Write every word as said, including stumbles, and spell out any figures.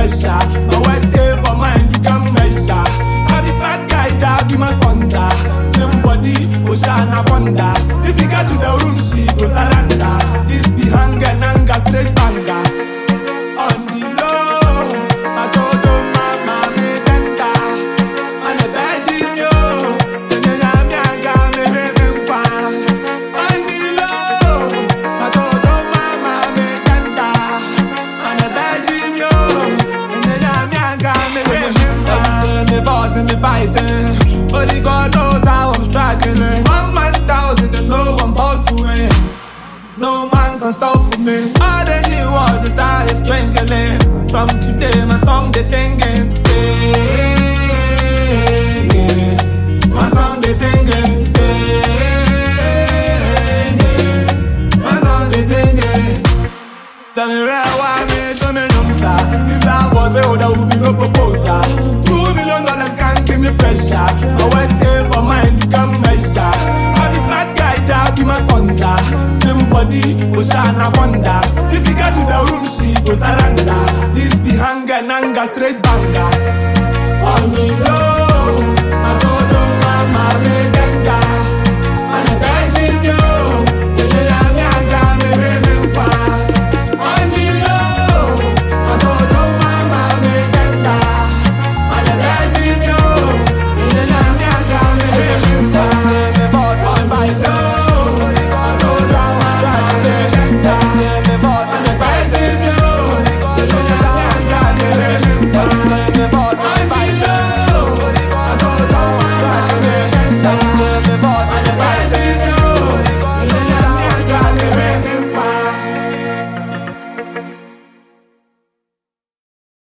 pressure. My wet day for mine, you can measure. I be smart guy, Jah be my sponsor. Same body, Oceana Wonder. If you get to the room, she go surrender. This be hunger, nanga, straight banger. On the low, I told her, mama, me tender. And a bad gym, yo. Then you yam yanga, me remember. On the low, I told her, mama, me tender. And a bad gym, yo. Then you yam yanga, me remember. Me boss and me fighting. Only God knows how I'm struggling. One man thousand and no one bought to me. No man can stop me. All they need was the star is twinkling. From today my song they singing. Say, yeah. My song they singing. Say, yeah. My song they singing. Tell me where why me to me number. If that was a order would be no proposal. Two million dollars can't give me pressure. I went there for mine you can measure. I be smart guy, Jah be my sponsor. Same body, Oceana Wonder. If you get to the room, she goes surrender. This be hunger, nanga, straight banger.